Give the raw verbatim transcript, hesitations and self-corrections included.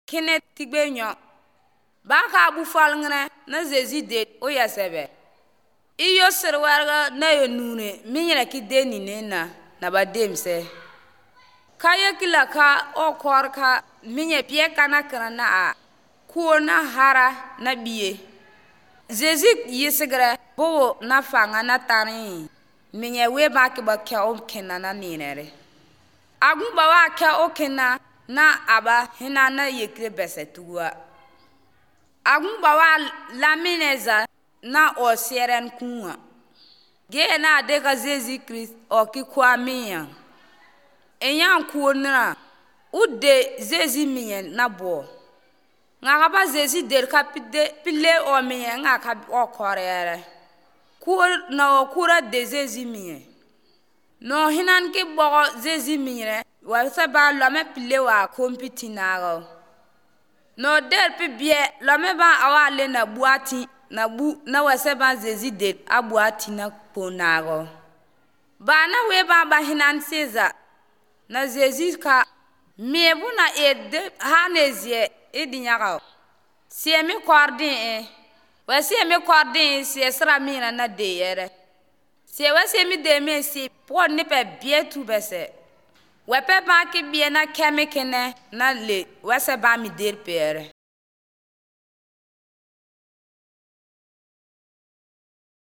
kine tigbe nyo ba ka bu fal ngene na Jésus de o ya sebe iyo serwarga na yo nune minyira ki de ni nena na ba demse kaya kila ka o korka minye pie kana kana na a ko na hara na biye Jésus yisegre bo na fanga na tani minye we ba ki ba ka o kenna na ninere agun ba wa ka o kenna na aba hina na yekre besetuwa agun ba wa lamineza na o seren kunwa ge na de ka Jésus Christ o ki kwa miya enyan kuonra ude Jésus miyen na bo nga ba Jésus der ka pide pile o miyen nga ka o korere ku na o kura de Jésus miyen no hinan ki bo Jésus miyen wa sa ba lo me pile wa kompitina no der pi bie lo me ba awale na buati na bu na wa se ba Jésus de abuati na ponago ba na we ba ba hinan seza na Jésus ka mebu na ede hanezie edinyaka sie mi kordin e wa sie mi kordin sie sra mi na na de yere sie wa sie mi de mi si po ni pe bie tu bese wa pe ba ki bie na kemikene na le wa se ba mi der pere